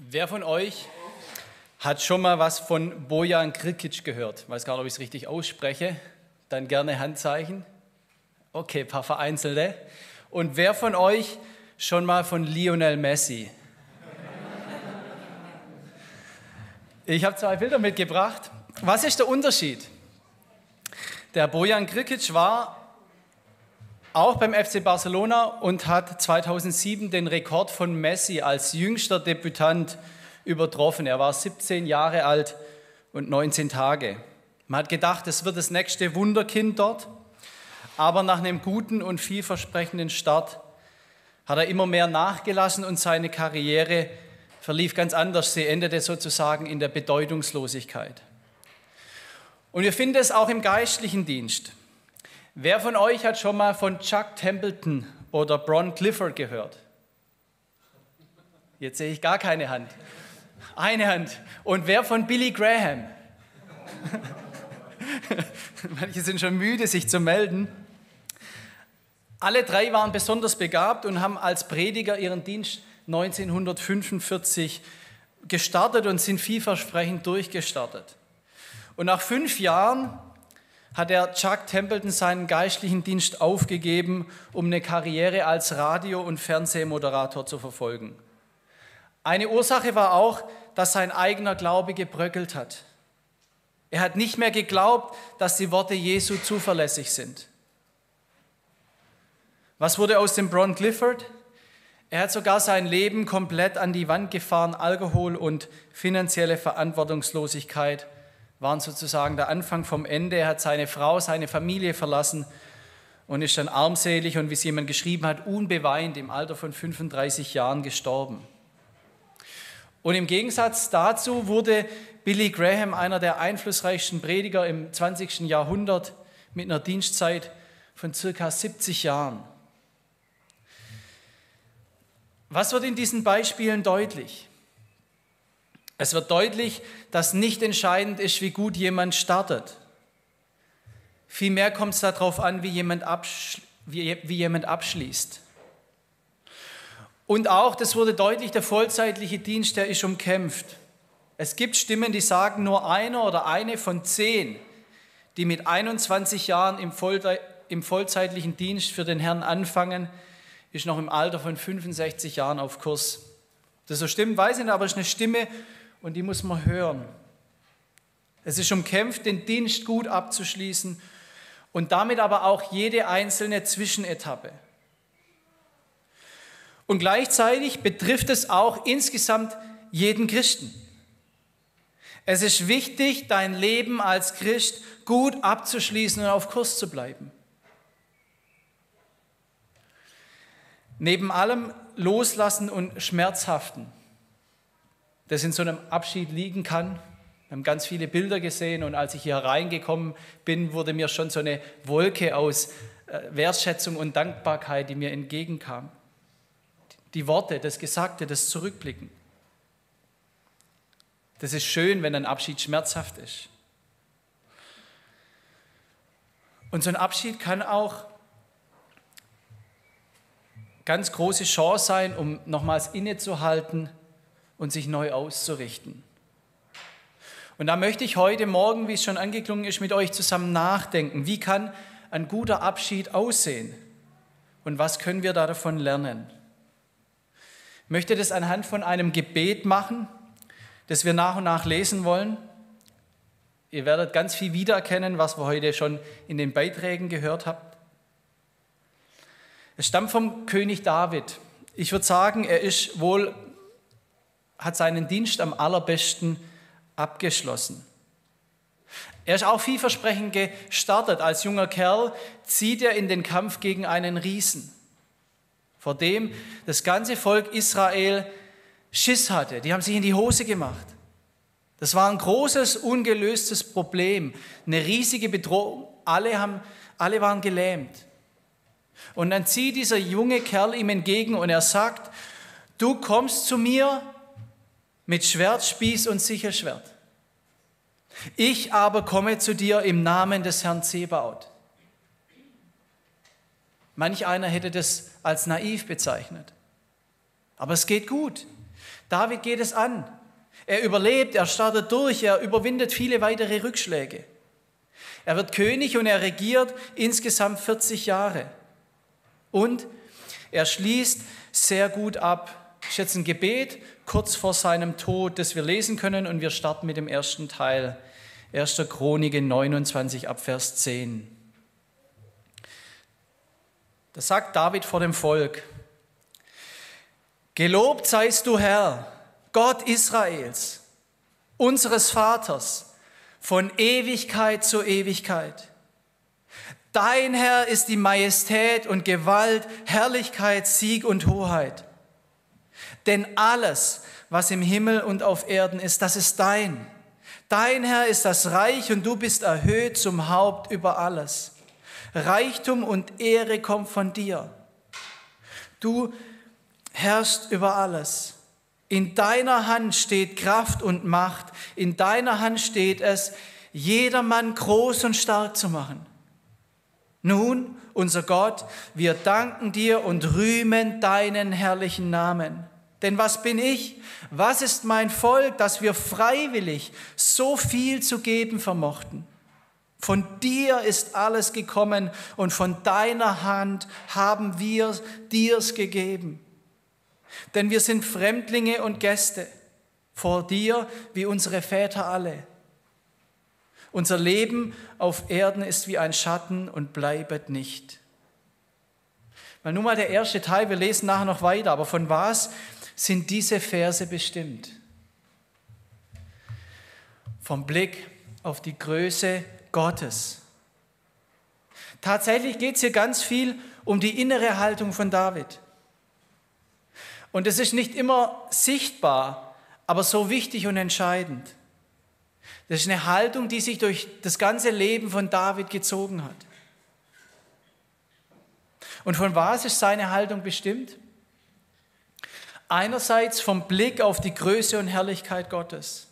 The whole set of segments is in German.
Wer von euch hat schon mal was von Bojan Krkić gehört? Ich weiß gar nicht, ob ich es richtig ausspreche. Dann gerne Handzeichen. Okay, ein paar vereinzelte. Und wer von euch schon mal von Lionel Messi? Ich habe 2 Bilder mitgebracht. Was ist der Unterschied? Der Bojan Krkić war auch beim FC Barcelona und hat 2007 den Rekord von Messi als jüngster Debütant übertroffen. Er war 17 Jahre alt und 19 Tage. Man hat gedacht, es wird das nächste Wunderkind dort, aber nach einem guten und vielversprechenden Start hat er immer mehr nachgelassen und seine Karriere verlief ganz anders. Sie endete sozusagen in der Bedeutungslosigkeit. Und wir finden es auch im geistlichen Dienst. Wer von euch hat schon mal von Chuck Templeton oder Bron Clifford gehört? Jetzt sehe ich gar keine Hand. Eine Hand. Und wer von Billy Graham? Manche sind schon müde, sich zu melden. Alle 3 waren besonders begabt und haben als Prediger ihren Dienst 1945 gestartet und sind vielversprechend durchgestartet. Und nach 5 Jahren hat der Chuck Templeton seinen geistlichen Dienst aufgegeben, um eine Karriere als Radio- und Fernsehmoderator zu verfolgen. Eine Ursache war auch, dass sein eigener Glaube gebröckelt hat. Er hat nicht mehr geglaubt, dass die Worte Jesu zuverlässig sind. Was wurde aus dem Bron Clifford? Er hat sogar sein Leben komplett an die Wand gefahren. Alkohol und finanzielle Verantwortungslosigkeit waren sozusagen der Anfang vom Ende. Er hat seine Frau, seine Familie verlassen und ist dann armselig und, wie es jemand geschrieben hat, unbeweint im Alter von 35 Jahren gestorben. Und im Gegensatz dazu wurde Billy Graham einer der einflussreichsten Prediger im 20. Jahrhundert mit einer Dienstzeit von circa 70 Jahren. Was wird in diesen Beispielen deutlich? Es wird deutlich, dass nicht entscheidend ist, wie gut jemand startet. Vielmehr kommt es darauf an, wie jemand abschließt. Und auch, das wurde deutlich, der vollzeitliche Dienst, der ist umkämpft. Es gibt Stimmen, die sagen, nur einer oder eine von 10, die mit 21 Jahren im vollzeitlichen Dienst für den Herrn anfangen, ist noch im Alter von 65 Jahren auf Kurs. Das so stimmt, weiß ich nicht, aber es ist eine Stimme und die muss man hören. Es ist umkämpft, den Dienst gut abzuschließen und damit aber auch jede einzelne Zwischenetappe. Und gleichzeitig betrifft es auch insgesamt jeden Christen. Es ist wichtig, dein Leben als Christ gut abzuschließen und auf Kurs zu bleiben. Neben allem Loslassen und Schmerzhaften, das in so einem Abschied liegen kann. Wir haben ganz viele Bilder gesehen und als ich hier reingekommen bin, wurde mir schon so eine Wolke aus Wertschätzung und Dankbarkeit, die mir entgegenkam. Die Worte, das Gesagte, das Zurückblicken. Das ist schön, wenn ein Abschied schmerzhaft ist. Und so ein Abschied kann auch ganz große Chance sein, um nochmals innezuhalten und sich neu auszurichten. Und da möchte ich heute Morgen, wie es schon angeklungen ist, mit euch zusammen nachdenken. Wie kann ein guter Abschied aussehen? Und was können wir da davon lernen? Ich möchte das anhand von einem Gebet machen, das wir nach und nach lesen wollen. Ihr werdet ganz viel wiedererkennen, was wir heute schon in den Beiträgen gehört habt. Es stammt vom König David. Ich würde sagen, hat seinen Dienst am allerbesten abgeschlossen. Er ist auch vielversprechend gestartet. Als junger Kerl zieht er in den Kampf gegen einen Riesen, vor dem das ganze Volk Israel Schiss hatte. Die haben sich in die Hose gemacht. Das war ein großes, ungelöstes Problem, eine riesige Bedrohung. Alle waren gelähmt. Und dann zieht dieser junge Kerl ihm entgegen und er sagt, du kommst zu mir mit Schwert, Spieß und Sichelschwert. Ich aber komme zu dir im Namen des Herrn Zebaoth. Manch einer hätte das als naiv bezeichnet. Aber es geht gut. David geht es an. Er überlebt, er startet durch, er überwindet viele weitere Rückschläge. Er wird König und er regiert insgesamt 40 Jahre. Und er schließt sehr gut ab. Das ist jetzt ein Gebet kurz vor seinem Tod, das wir lesen können, und wir starten mit dem ersten Teil. 1. Chronik 29 ab Vers 10. Da sagt David vor dem Volk: Gelobt seist du, Herr, Gott Israels, unseres Vaters, von Ewigkeit zu Ewigkeit. Dein Herr ist die Majestät und Gewalt, Herrlichkeit, Sieg und Hoheit. Denn alles, was im Himmel und auf Erden ist, das ist dein. Dein Herr ist das Reich und du bist erhöht zum Haupt über alles. Reichtum und Ehre kommt von dir. Du herrschst über alles. In deiner Hand steht Kraft und Macht. In deiner Hand steht es, jedermann groß und stark zu machen. Nun, unser Gott, wir danken dir und rühmen deinen herrlichen Namen. Denn was bin ich? Was ist mein Volk, dass wir freiwillig so viel zu geben vermochten? Von dir ist alles gekommen und von deiner Hand haben wir dir's gegeben. Denn wir sind Fremdlinge und Gäste vor dir, wie unsere Väter alle. Unser Leben auf Erden ist wie ein Schatten und bleibet nicht. Mal nur mal der erste Teil, wir lesen nachher noch weiter, aber von was sind diese Verse bestimmt? Vom Blick auf die Größe Gottes. Tatsächlich geht es hier ganz viel um die innere Haltung von David. Und es ist nicht immer sichtbar, aber so wichtig und entscheidend. Das ist eine Haltung, die sich durch das ganze Leben von David gezogen hat. Und von was ist seine Haltung bestimmt? Einerseits vom Blick auf die Größe und Herrlichkeit Gottes.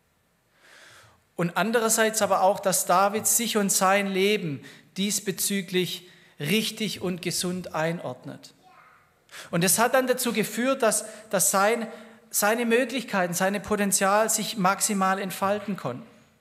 Und andererseits aber auch, dass David sich und sein Leben diesbezüglich richtig und gesund einordnet. Und es hat dann dazu geführt, dass seine Möglichkeiten, sein Potenzial sich maximal entfalten konnten.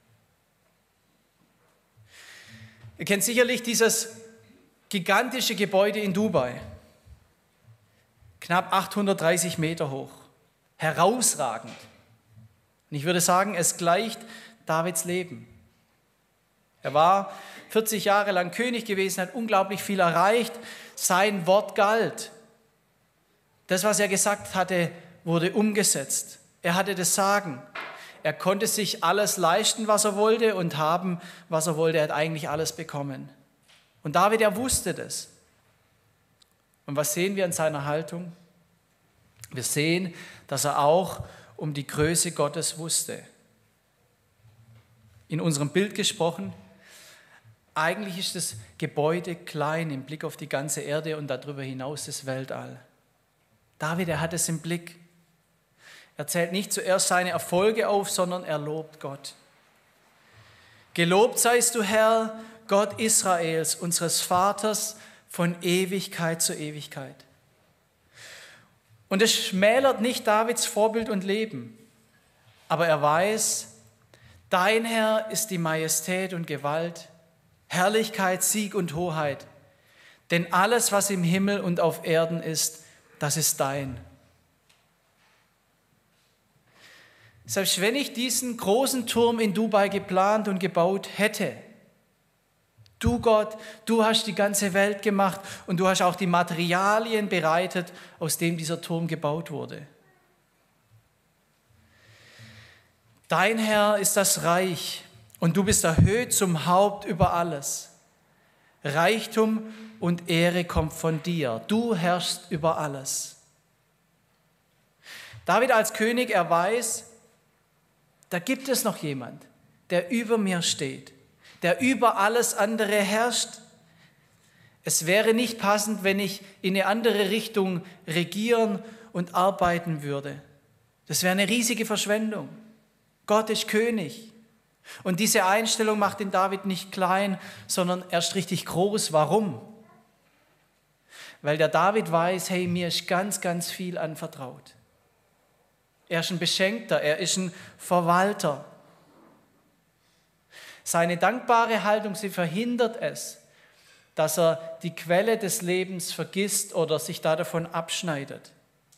Ihr kennt sicherlich dieses gigantische Gebäude in Dubai, knapp 830 Meter hoch, herausragend. Und ich würde sagen, es gleicht Davids Leben. Er war 40 Jahre lang König gewesen, hat unglaublich viel erreicht, sein Wort galt. Das, was er gesagt hatte, wurde umgesetzt. Er hatte das Sagen. Er konnte sich alles leisten, was er wollte, und haben, was er wollte. Er hat eigentlich alles bekommen. Und David, er wusste das. Und was sehen wir in seiner Haltung? Wir sehen, dass er auch um die Größe Gottes wusste. In unserem Bild gesprochen, eigentlich ist das Gebäude klein im Blick auf die ganze Erde und darüber hinaus das Weltall. David, er hat es im Blick. Er zählt nicht zuerst seine Erfolge auf, sondern er lobt Gott. Gelobt seist du, Herr, Gott Israels, unseres Vaters, von Ewigkeit zu Ewigkeit. Und es schmälert nicht Davids Vorbild und Leben, aber er weiß, dein Herr ist die Majestät und Gewalt, Herrlichkeit, Sieg und Hoheit. Denn alles, was im Himmel und auf Erden ist, das ist dein. Selbst wenn ich diesen großen Turm in Dubai geplant und gebaut hätte, du Gott, du hast die ganze Welt gemacht und du hast auch die Materialien bereitet, aus denen dieser Turm gebaut wurde. Dein Herr ist das Reich und du bist erhöht zum Haupt über alles. Reichtum und Ehre kommt von dir. Du herrschst über alles. David als König, er weiß, da gibt es noch jemand, der über mir steht, der über alles andere herrscht. Es wäre nicht passend, wenn ich in eine andere Richtung regieren und arbeiten würde. Das wäre eine riesige Verschwendung. Gott ist König. Und diese Einstellung macht den David nicht klein, sondern erst richtig groß. Warum? Weil der David weiß, hey, mir ist ganz, ganz viel anvertraut. Er ist ein Beschenkter, er ist ein Verwalter. Seine dankbare Haltung, sie verhindert es, dass er die Quelle des Lebens vergisst oder sich davon abschneidet.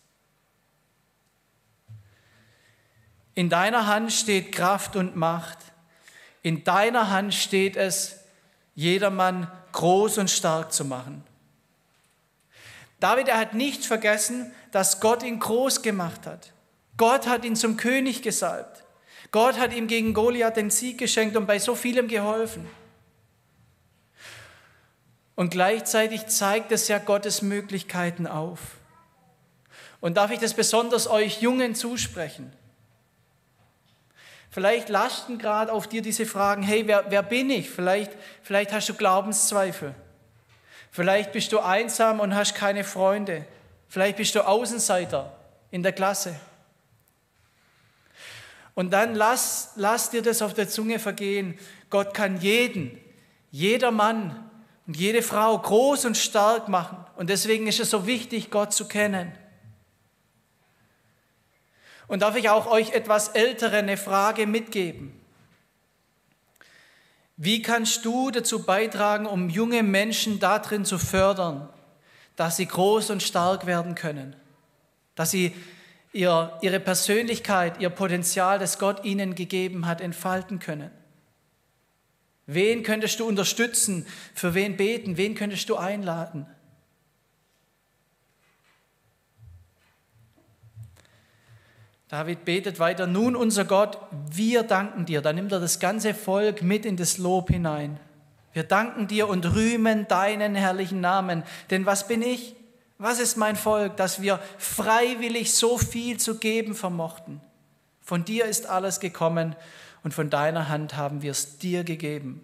In deiner Hand steht Kraft und Macht. In deiner Hand steht es, jedermann groß und stark zu machen. David, er hat nicht vergessen, dass Gott ihn groß gemacht hat. Gott hat ihn zum König gesalbt. Gott hat ihm gegen Goliath den Sieg geschenkt und bei so vielem geholfen. Und gleichzeitig zeigt es ja Gottes Möglichkeiten auf. Und darf ich das besonders euch Jungen zusprechen? Vielleicht lasten gerade auf dir diese Fragen, hey, wer bin ich? Vielleicht hast du Glaubenszweifel. Vielleicht bist du einsam und hast keine Freunde. Vielleicht bist du Außenseiter in der Klasse. Und dann lass dir das auf der Zunge vergehen. Gott kann jeder Mann und jede Frau groß und stark machen. Und deswegen ist es so wichtig, Gott zu kennen. Und darf ich auch euch etwas Ältere eine Frage mitgeben? Wie kannst du dazu beitragen, um junge Menschen darin zu fördern, dass sie groß und stark werden können? Dass sie ihre Persönlichkeit, ihr Potenzial, das Gott ihnen gegeben hat, entfalten können? Wen könntest du unterstützen? Für wen beten? Wen könntest du einladen? David betet weiter, nun unser Gott, wir danken dir. Da nimmt er das ganze Volk mit in das Lob hinein. Wir danken dir und rühmen deinen herrlichen Namen. Denn was bin ich? Was ist mein Volk, dass wir freiwillig so viel zu geben vermochten? Von dir ist alles gekommen und von deiner Hand haben wir es dir gegeben.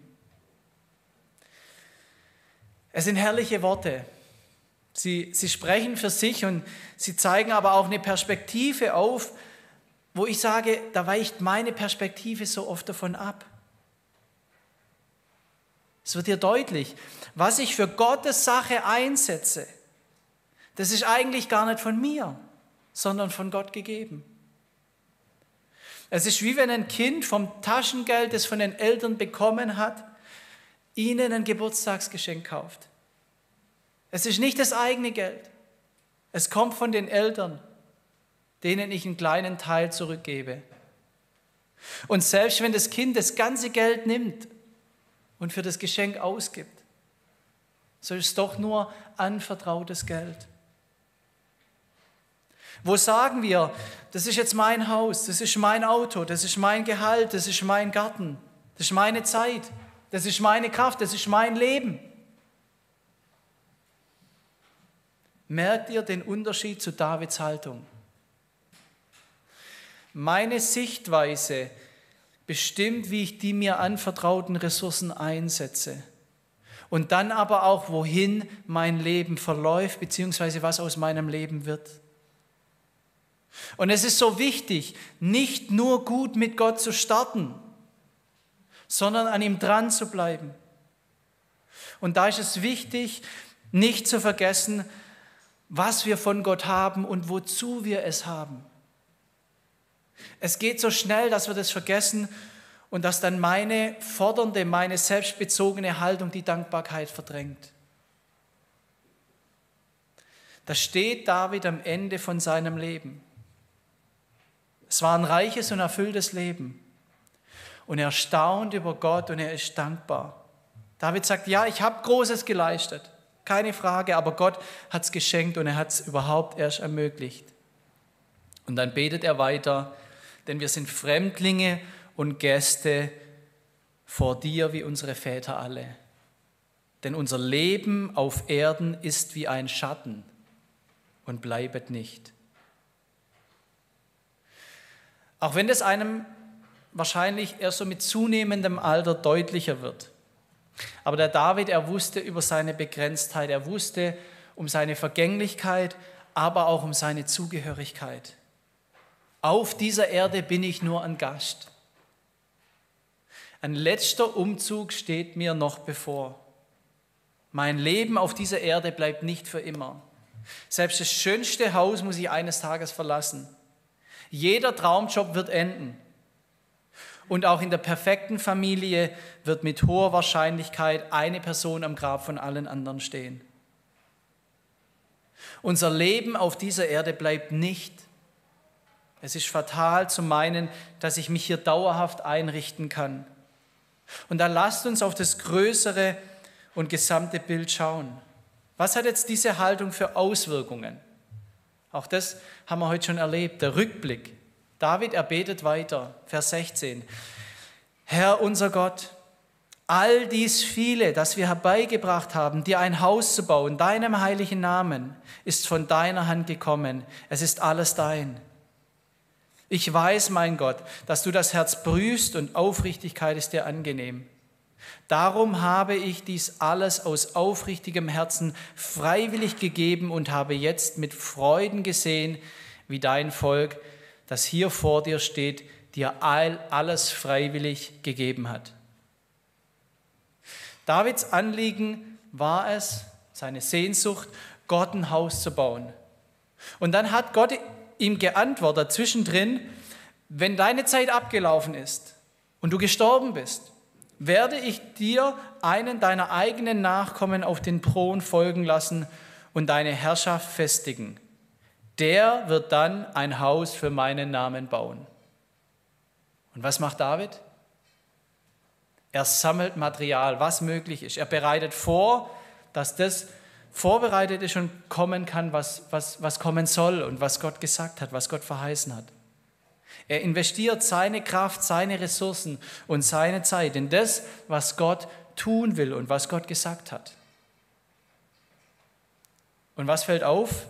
Es sind herrliche Worte. Sie sprechen für sich und sie zeigen aber auch eine Perspektive auf, wo ich sage, da weicht meine Perspektive so oft davon ab. Es wird hier deutlich, was ich für Gottes Sache einsetze, das ist eigentlich gar nicht von mir, sondern von Gott gegeben. Es ist wie wenn ein Kind vom Taschengeld, das von den Eltern bekommen hat, ihnen ein Geburtstagsgeschenk kauft. Es ist nicht das eigene Geld. Es kommt von den Eltern, denen ich einen kleinen Teil zurückgebe. Und selbst wenn das Kind das ganze Geld nimmt und für das Geschenk ausgibt, so ist es doch nur anvertrautes Geld. Wo sagen wir, das ist jetzt mein Haus, das ist mein Auto, das ist mein Gehalt, das ist mein Garten, das ist meine Zeit, das ist meine Kraft, das ist mein Leben. Merkt ihr den Unterschied zu Davids Haltung? Meine Sichtweise bestimmt, wie ich die mir anvertrauten Ressourcen einsetze. Und dann aber auch, wohin mein Leben verläuft, beziehungsweise was aus meinem Leben wird. Und es ist so wichtig, nicht nur gut mit Gott zu starten, sondern an ihm dran zu bleiben. Und da ist es wichtig, nicht zu vergessen, was wir von Gott haben und wozu wir es haben. Es geht so schnell, dass wir das vergessen und dass dann meine fordernde, meine selbstbezogene Haltung die Dankbarkeit verdrängt. Da steht David am Ende von seinem Leben. Es war ein reiches und erfülltes Leben. Und er staunt über Gott und er ist dankbar. David sagt, ja, ich habe Großes geleistet, keine Frage, aber Gott hat es geschenkt und er hat es überhaupt erst ermöglicht. Und dann betet er weiter, denn wir sind Fremdlinge und Gäste vor dir wie unsere Väter alle. Denn unser Leben auf Erden ist wie ein Schatten und bleibet nicht. Auch wenn das einem wahrscheinlich erst so mit zunehmendem Alter deutlicher wird. Aber der David, er wusste über seine Begrenztheit, er wusste um seine Vergänglichkeit, aber auch um seine Zugehörigkeit. Auf dieser Erde bin ich nur ein Gast. Ein letzter Umzug steht mir noch bevor. Mein Leben auf dieser Erde bleibt nicht für immer. Selbst das schönste Haus muss ich eines Tages verlassen. Jeder Traumjob wird enden. Und auch in der perfekten Familie wird mit hoher Wahrscheinlichkeit eine Person am Grab von allen anderen stehen. Unser Leben auf dieser Erde bleibt nicht. Es ist fatal zu meinen, dass ich mich hier dauerhaft einrichten kann. Und dann lasst uns auf das größere und gesamte Bild schauen. Was hat jetzt diese Haltung für Auswirkungen? Auch das haben wir heute schon erlebt, der Rückblick. David, er betet weiter, Vers 16. Herr unser Gott, all dies viele, das wir herbeigebracht haben, dir ein Haus zu bauen, deinem heiligen Namen, ist von deiner Hand gekommen. Es ist alles dein. Ich weiß, mein Gott, dass du das Herz prüfst und Aufrichtigkeit ist dir angenehm. Darum habe ich dies alles aus aufrichtigem Herzen freiwillig gegeben und habe jetzt mit Freuden gesehen, wie dein Volk, das hier vor dir steht, dir alles freiwillig gegeben hat. Davids Anliegen war es, seine Sehnsucht, Gott ein Haus zu bauen. Und dann hat Gott ihm geantwortet zwischendrin, wenn deine Zeit abgelaufen ist und du gestorben bist, werde ich dir einen deiner eigenen Nachkommen auf den Thron folgen lassen und deine Herrschaft festigen. Der wird dann ein Haus für meinen Namen bauen. Und was macht David? Er sammelt Material, was möglich ist. Er bereitet vor, dass das vorbereitet ist und kommen kann, was kommen soll und was Gott gesagt hat, was Gott verheißen hat. Er investiert seine Kraft, seine Ressourcen und seine Zeit in das, was Gott tun will und was Gott gesagt hat. Und was fällt auf?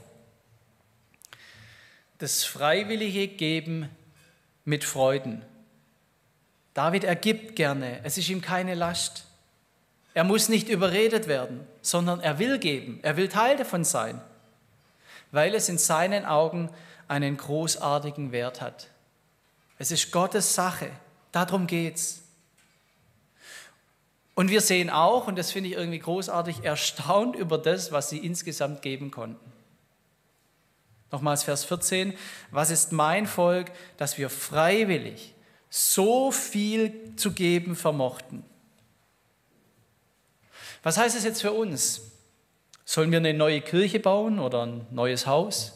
Das freiwillige Geben mit Freuden. David, er gibt gerne, es ist ihm keine Last. Er muss nicht überredet werden, sondern er will geben, er will Teil davon sein, weil es in seinen Augen einen großartigen Wert hat. Es ist Gottes Sache, darum geht's. Und wir sehen auch, und das finde ich irgendwie großartig, erstaunt über das, was sie insgesamt geben konnten. Nochmals Vers 14, was ist mein Volk, dass wir freiwillig so viel zu geben vermochten? Was heißt es jetzt für uns? Sollen wir eine neue Kirche bauen oder ein neues Haus?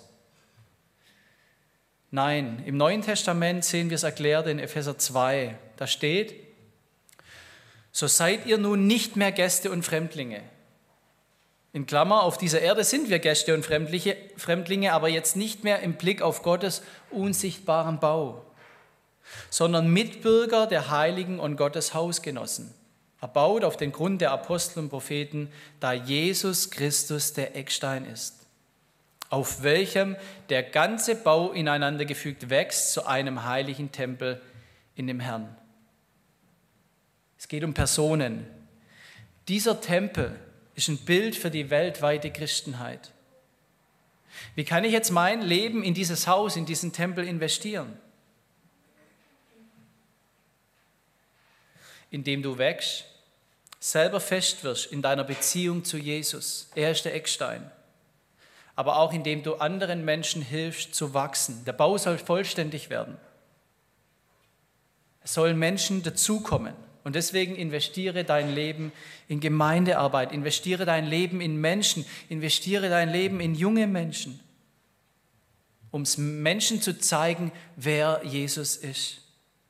Nein, im Neuen Testament sehen wir es erklärt in Epheser 2. Da steht, so seid ihr nun nicht mehr Gäste und Fremdlinge. In Klammer, auf dieser Erde sind wir Gäste und Fremdlinge, aber jetzt nicht mehr im Blick auf Gottes unsichtbaren Bau, sondern Mitbürger der Heiligen und Gottes Hausgenossen, erbaut auf den Grund der Apostel und Propheten, da Jesus Christus der Eckstein ist, auf welchem der ganze Bau ineinander gefügt wächst zu einem heiligen Tempel in dem Herrn. Es geht um Personen. Dieser Tempel ist ein Bild für die weltweite Christenheit. Wie kann ich jetzt mein Leben in dieses Haus, in diesen Tempel investieren? Indem du wächst, selber fest wirst in deiner Beziehung zu Jesus. Er ist der Eckstein. Aber auch indem du anderen Menschen hilfst zu wachsen. Der Bau soll vollständig werden. Es sollen Menschen dazukommen. Und deswegen investiere dein Leben in Gemeindearbeit, investiere dein Leben in Menschen, investiere dein Leben in junge Menschen, um es Menschen zu zeigen, wer Jesus ist.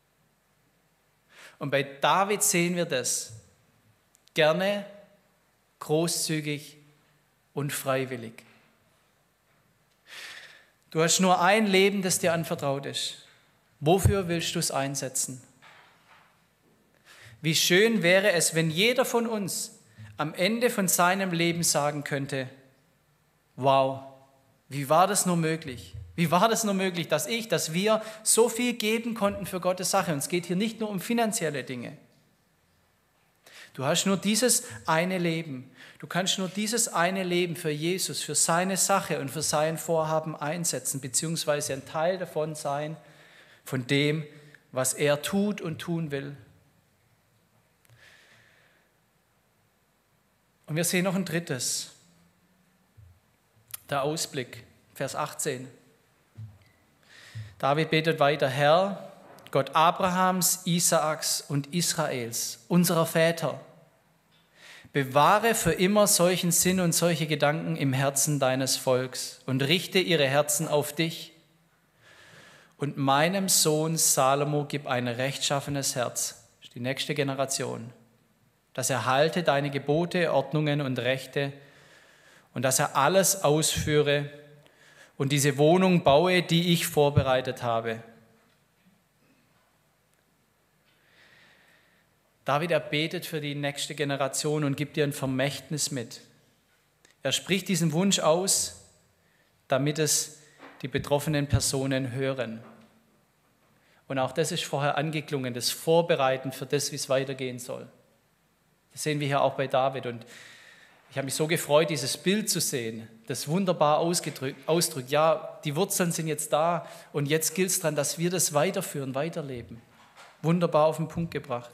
Und bei David sehen wir das gerne, großzügig und freiwillig. Du hast nur ein Leben, das dir anvertraut ist. Wofür willst du es einsetzen? Wie schön wäre es, wenn jeder von uns am Ende von seinem Leben sagen könnte, wow, wie war das nur möglich? Wie war das nur möglich, dass wir so viel geben konnten für Gottes Sache? Und es geht hier nicht nur um finanzielle Dinge. Du hast nur dieses eine Leben. Du kannst nur dieses eine Leben für Jesus, für seine Sache und für sein Vorhaben einsetzen, beziehungsweise ein Teil davon sein, von dem, was er tut und tun will. Und wir sehen noch ein drittes, der Ausblick, Vers 18. David betet weiter: Herr, Gott Abrahams, Isaaks und Israels, unserer Väter, bewahre für immer solchen Sinn und solche Gedanken im Herzen deines Volks und richte ihre Herzen auf dich. Und meinem Sohn Salomo gib ein rechtschaffenes Herz, das ist die nächste Generation, dass er halte deine Gebote, Ordnungen und Rechte und dass er alles ausführe und diese Wohnung baue, die ich vorbereitet habe. David, er betet für die nächste Generation und gibt ihr ein Vermächtnis mit. Er spricht diesen Wunsch aus, damit es die betroffenen Personen hören. Und auch das ist vorher angeklungen, das Vorbereiten für das, wie es weitergehen soll. Das sehen wir hier auch bei David. Und ich habe mich so gefreut, dieses Bild zu sehen, das wunderbar ausdrückt. Ja, die Wurzeln sind jetzt da und jetzt gilt es daran, dass wir das weiterführen, weiterleben. Wunderbar auf den Punkt gebracht.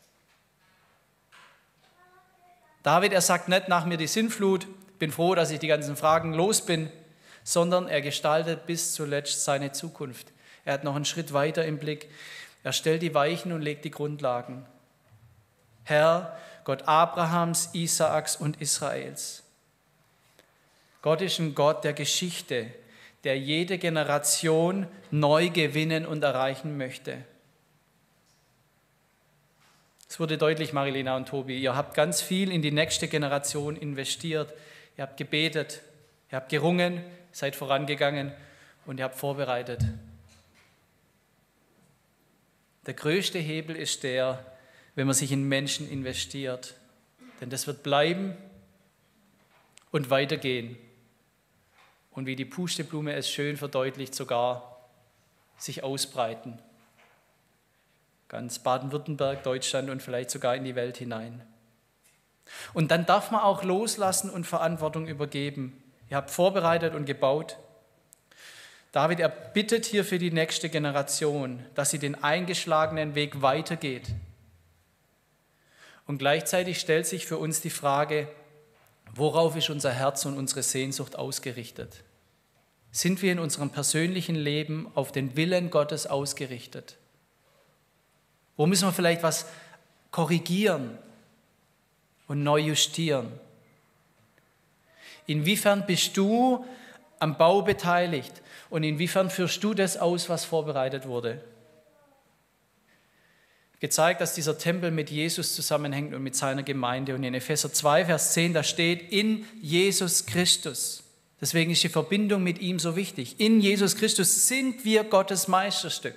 David, er sagt nicht nach mir die Sintflut, bin froh, dass ich die ganzen Fragen los bin, sondern er gestaltet bis zuletzt seine Zukunft. Er hat noch einen Schritt weiter im Blick. Er stellt die Weichen und legt die Grundlagen. Herr, Gott Abrahams, Isaaks und Israels. Gott ist ein Gott der Geschichte, der jede Generation neu gewinnen und erreichen möchte. Es wurde deutlich, Marilena und Tobi, ihr habt ganz viel in die nächste Generation investiert. Ihr habt gebetet, ihr habt gerungen, seid vorangegangen und ihr habt vorbereitet. Der größte Hebel ist der, wenn man sich in Menschen investiert. Denn das wird bleiben und weitergehen. Und wie die Pusteblume es schön verdeutlicht, sogar sich ausbreiten. Ganz Baden-Württemberg, Deutschland und vielleicht sogar in die Welt hinein. Und dann darf man auch loslassen und Verantwortung übergeben. Ihr habt vorbereitet und gebaut. David, er bittet hier für die nächste Generation, dass sie den eingeschlagenen Weg weitergeht. Und gleichzeitig stellt sich für uns die Frage, worauf ist unser Herz und unsere Sehnsucht ausgerichtet? Sind wir in unserem persönlichen Leben auf den Willen Gottes ausgerichtet? Wo müssen wir vielleicht was korrigieren und neu justieren? Inwiefern bist du am Bau beteiligt und inwiefern führst du das aus, was vorbereitet wurde? Gezeigt, dass dieser Tempel mit Jesus zusammenhängt und mit seiner Gemeinde. Und in Epheser 2, Vers 10, da steht, in Jesus Christus. Deswegen ist die Verbindung mit ihm so wichtig. In Jesus Christus sind wir Gottes Meisterstück.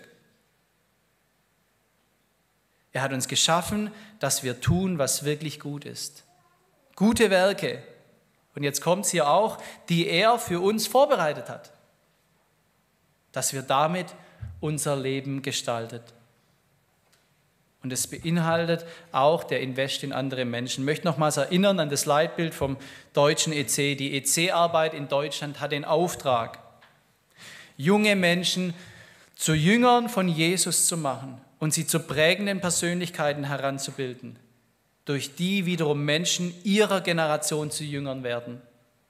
Er hat uns geschaffen, dass wir tun, was wirklich gut ist. Gute Werke. Und jetzt kommt es hier auch, die er für uns vorbereitet hat. Dass wir damit unser Leben gestaltet. Und es beinhaltet auch der Invest in andere Menschen. Ich möchte nochmals erinnern an das Leitbild vom deutschen EC. Die EC-Arbeit in Deutschland hat den Auftrag, junge Menschen zu Jüngern von Jesus zu machen und sie zu prägenden Persönlichkeiten heranzubilden, durch die wiederum Menschen ihrer Generation zu Jüngern werden.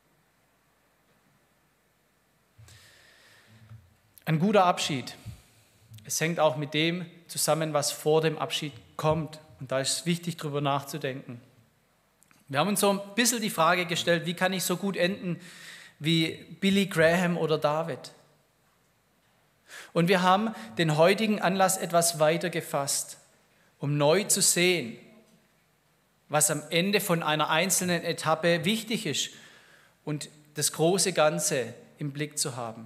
Ein guter Abschied. Es hängt auch mit dem zusammen, was vor dem Abschied kommt. Und da ist es wichtig, darüber nachzudenken. Wir haben uns so ein bisschen die Frage gestellt, wie kann ich so gut enden wie Billy Graham oder David? Und wir haben den heutigen Anlass etwas weiter gefasst, um neu zu sehen, was am Ende von einer einzelnen Etappe wichtig ist und das große Ganze im Blick zu haben.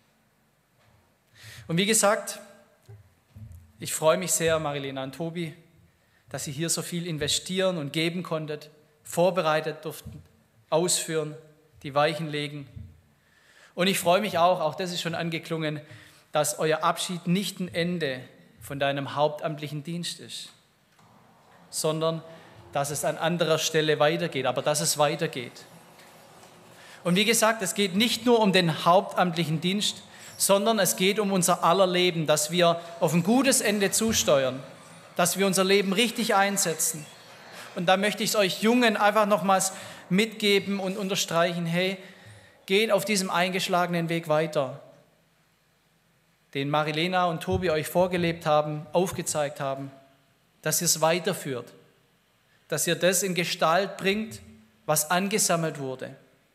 Und wie gesagt, ich freue mich sehr, Marilena und Tobi, dass ihr hier so viel investieren und geben konntet, vorbereitet durften, ausführen, die Weichen legen. Und ich freue mich auch das ist schon angeklungen, dass euer Abschied nicht ein Ende von deinem hauptamtlichen Dienst ist, sondern dass es an anderer Stelle weitergeht, aber dass es weitergeht. Und wie gesagt, es geht nicht nur um den hauptamtlichen Dienst, sondern es geht um unser aller Leben, dass wir auf ein gutes Ende zusteuern, dass wir unser Leben richtig einsetzen. Und da möchte ich es euch Jungen einfach nochmals mitgeben und unterstreichen, hey, geht auf diesem eingeschlagenen Weg weiter. den Marilena und Tobi euch vorgelebt haben, aufgezeigt haben, dass ihr es weiterführt, dass ihr das in Gestalt bringt, was angesammelt wurde,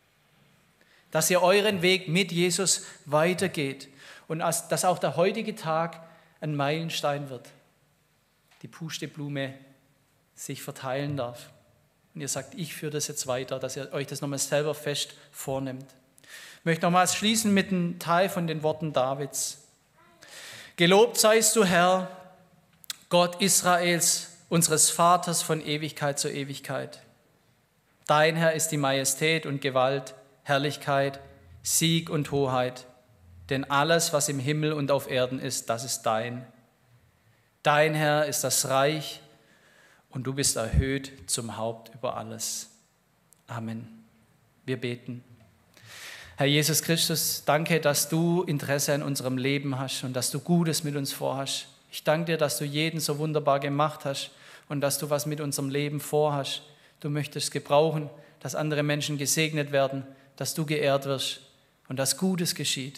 dass ihr euren Weg mit Jesus weitergeht und dass auch der heutige Tag ein Meilenstein wird, die Pusteblume sich verteilen darf. Und ihr sagt, ich führe das jetzt weiter, dass ihr euch das nochmal selber fest vornimmt. Ich möchte nochmals schließen mit einem Teil von den Worten Davids. Gelobt seist du, Herr, Gott Israels, unseres Vaters von Ewigkeit zu Ewigkeit. Dein, Herr, ist die Majestät und Gewalt, Herrlichkeit, Sieg und Hoheit. Denn alles, was im Himmel und auf Erden ist, das ist dein. Dein, Herr, ist das Reich und du bist erhöht zum Haupt über alles. Amen. Wir beten. Herr Jesus Christus, danke, dass du Interesse an unserem Leben hast und dass du Gutes mit uns vorhast. Ich danke dir, dass du jeden so wunderbar gemacht hast und dass du was mit unserem Leben vorhast. Du möchtest gebrauchen, dass andere Menschen gesegnet werden, dass du geehrt wirst und dass Gutes geschieht.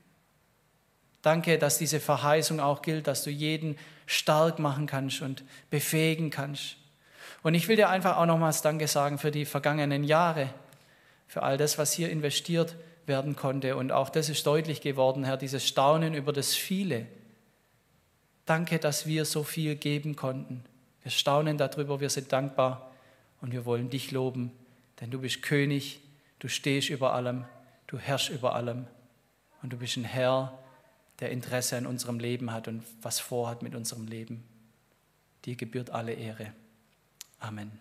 Danke, dass diese Verheißung auch gilt, dass du jeden stark machen kannst und befähigen kannst. Und ich will dir einfach auch nochmals Danke sagen für die vergangenen Jahre, für all das, was hier investiert werden konnte. Und auch das ist deutlich geworden, Herr, dieses Staunen über das Viele. Danke, dass wir so viel geben konnten. Wir staunen darüber, wir sind dankbar und wir wollen dich loben, denn du bist König, du stehst über allem, du herrschst über allem und du bist ein Herr, der Interesse an unserem Leben hat und was vorhat mit unserem Leben. Dir gebührt alle Ehre. Amen.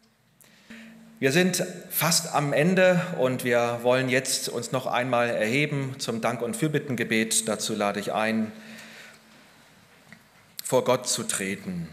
Wir sind fast am Ende und wir wollen jetzt uns noch einmal erheben zum Dank- und Fürbittengebet. Dazu lade ich ein, vor Gott zu treten.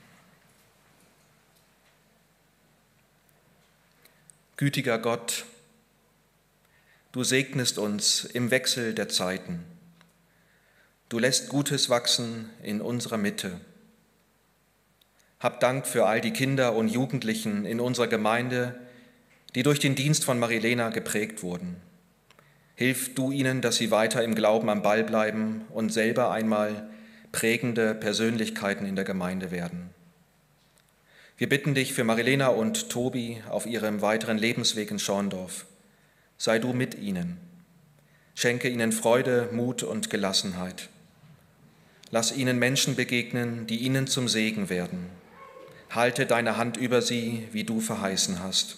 Gütiger Gott, du segnest uns im Wechsel der Zeiten. Du lässt Gutes wachsen in unserer Mitte. Hab Dank für all die Kinder und Jugendlichen in unserer Gemeinde, die durch den Dienst von Marilena geprägt wurden. Hilf du ihnen, dass sie weiter im Glauben am Ball bleiben und selber einmal prägende Persönlichkeiten in der Gemeinde werden. Wir bitten dich für Marilena und Tobi auf ihrem weiteren Lebensweg in Schorndorf. Sei du mit ihnen. Schenke ihnen Freude, Mut und Gelassenheit. Lass ihnen Menschen begegnen, die ihnen zum Segen werden. Halte deine Hand über sie, wie du verheißen hast.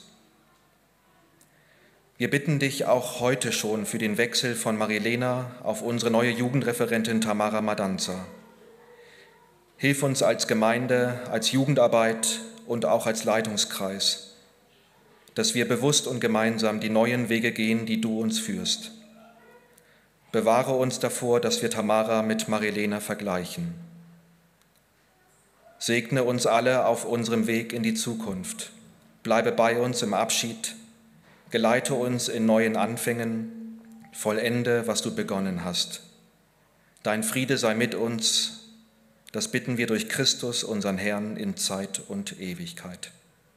Wir bitten dich auch heute schon für den Wechsel von Marilena auf unsere neue Jugendreferentin Tamara Madanza. Hilf uns als Gemeinde, als Jugendarbeit und auch als Leitungskreis, dass wir bewusst und gemeinsam die neuen Wege gehen, die du uns führst. Bewahre uns davor, dass wir Tamara mit Marilena vergleichen. Segne uns alle auf unserem Weg in die Zukunft. Bleibe bei uns im Abschied. Geleite uns in neuen Anfängen. Vollende, was du begonnen hast. Dein Friede sei mit uns. Das bitten wir durch Christus, unseren Herrn, in Zeit und Ewigkeit.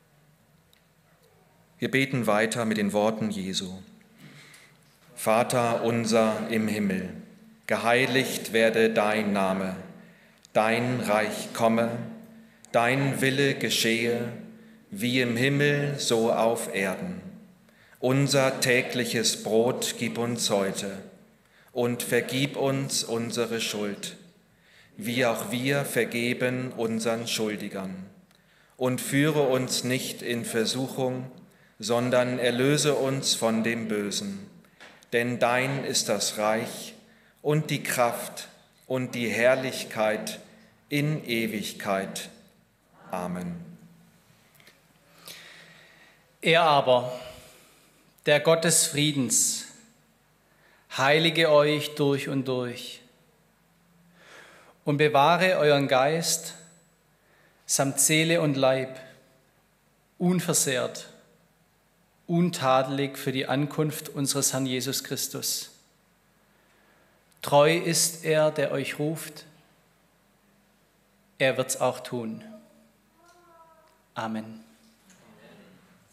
Wir beten weiter mit den Worten Jesu. Vater unser im Himmel, geheiligt werde dein Name. Dein Reich komme, dein Wille geschehe, wie im Himmel, so auf Erden. Unser tägliches Brot gib uns heute und vergib uns unsere Schuld, wie auch wir vergeben unseren Schuldigern. Und führe uns nicht in Versuchung, sondern erlöse uns von dem Bösen. Denn dein ist das Reich und die Kraft und die Herrlichkeit in Ewigkeit. Amen. Er aber, der Gott des Friedens, heilige euch durch und durch und bewahre euren Geist samt Seele und Leib unversehrt, untadelig für die Ankunft unseres Herrn Jesus Christus. Treu ist er, der euch ruft. Er wird's auch tun. Amen.